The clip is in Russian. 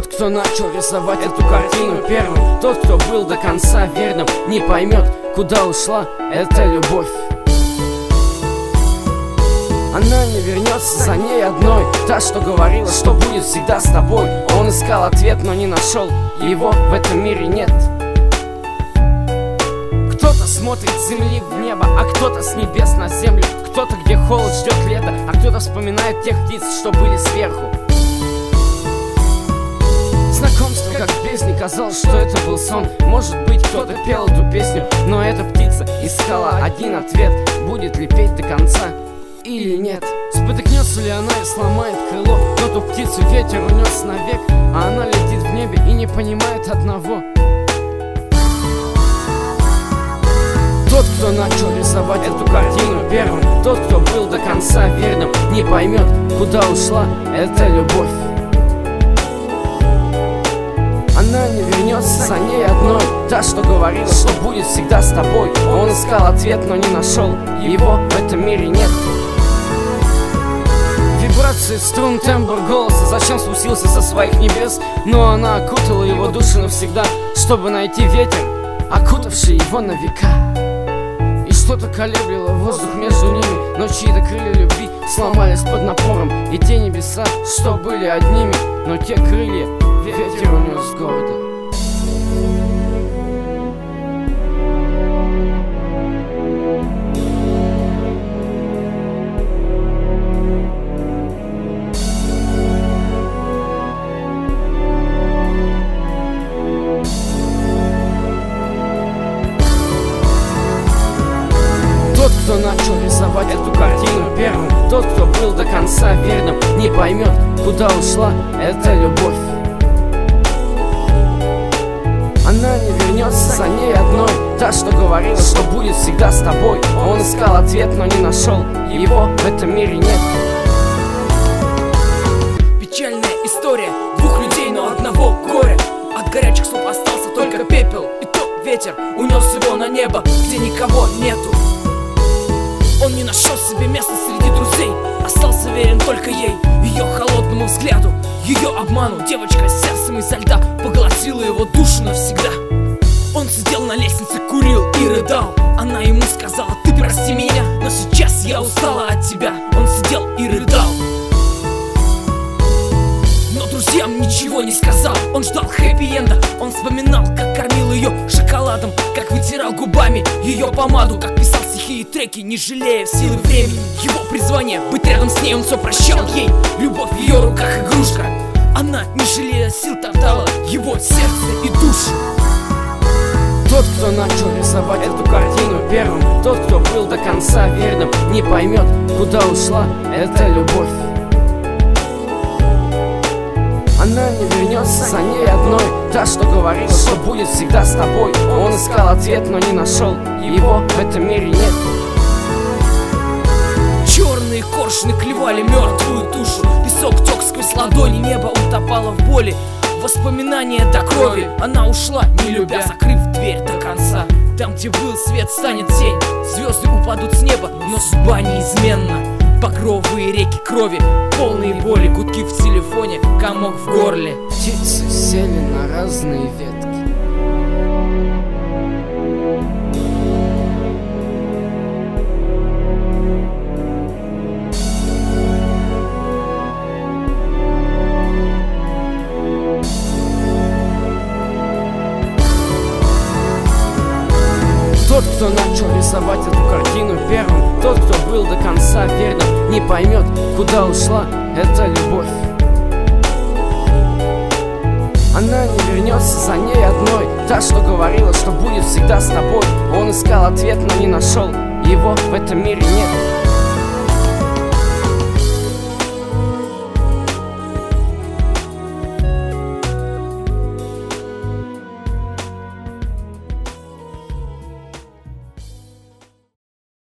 Тот, кто начал рисовать эту картину первым, тот, кто был до конца верным, не поймет, куда ушла эта любовь. Она не вернется, за ней одной та, что говорила, что будет всегда с тобой. Он искал ответ, но не нашел, его в этом мире нет. Кто-то смотрит с земли в небо, а кто-то с небес на землю. Кто-то, где холод, ждет лето, а кто-то вспоминает тех птиц, что были сверху. Знакомство, как в песне, казалось, что это был сон. Может быть, кто-то пел эту песню, но эта птица искала один ответ: будет ли петь до конца или нет. Спотыкнется ли она и сломает крыло, но ту птицу ветер унес навек, а она летит в небе и не понимает одного: тот, кто начал рисовать эту картину первым, тот, кто был до конца верным, не поймет, куда ушла эта любовь. Она не вернется, за ней одной та, что говорила, что будет всегда с тобой. Он искал ответ, но не нашел, его в этом мире нет. Вибрации струн, тембр голоса, зачем спустился со своих небес? Но она окутала его душу навсегда, чтобы найти ветер, окутавший его на века. И что-то колеблило воздух между ними, но чьи-то крылья любви сломались под напором. И те небеса, что были одними, но те крылья ветер унес с города. Тот, кто начал рисовать эту картину первым, тот, кто был до конца верным, не поймет, куда ушла эта любовь. Она не вернется, за ней одной та, что говорила, что будет всегда с тобой. Он искал ответ, но не нашел, его в этом мире нет. Печальная история двух людей, но одного горя. От горячих слов остался только пепел, и то ветер унес его на небо, где никого нету. Он не нашел себе места среди друзей, остался верен только ей, ее холодному взгляду, ее обману. Девочка с сердцем изо льда поглотила его душу навсегда. Он сидел на лестнице, курил и рыдал. Она ему сказала: ты прости меня, но сейчас я устала от тебя. Он сидел и рыдал, но друзьям ничего не сказал. Он ждал хэппи-энда, он вспоминал, как кормил ее шоколадом, как вытирал губами ее помаду, как писал стихи и треки, не жалея силы времени. Его призвание — быть рядом с ней, он все прощал ей. Любовь в ее руках игрушка, она, не жалея сил, топтала его сердце и душу. Тот, кто начал рисовать эту картину первым, тот, кто был до конца верным, не поймет, куда ушла эта любовь. Она не вернется, за ней одной та, что говорила, что будет всегда с тобой. Он искал ответ, но не нашел, его в этом мире нет. Черные коршуны клевали мертвую душу, песок тек сквозь ладони, небо утопало в боли. Воспоминания до крови, она ушла, не любя, закрыв дверь до конца. Там, где был свет, станет тень, звезды упадут с неба, но судьба неизменна. Багровые реки крови, полные боли, гудки в телефоне, комок в горле. Птицы сели на разные ветки. Тот, кто начал рисовать эту картину первым, тот, кто был до конца верным, не поймет, куда ушла эта любовь. Она не вернется, за ней одной та, что говорила, что будет всегда с тобой. Он искал ответ, но не нашел, его в этом мире нет.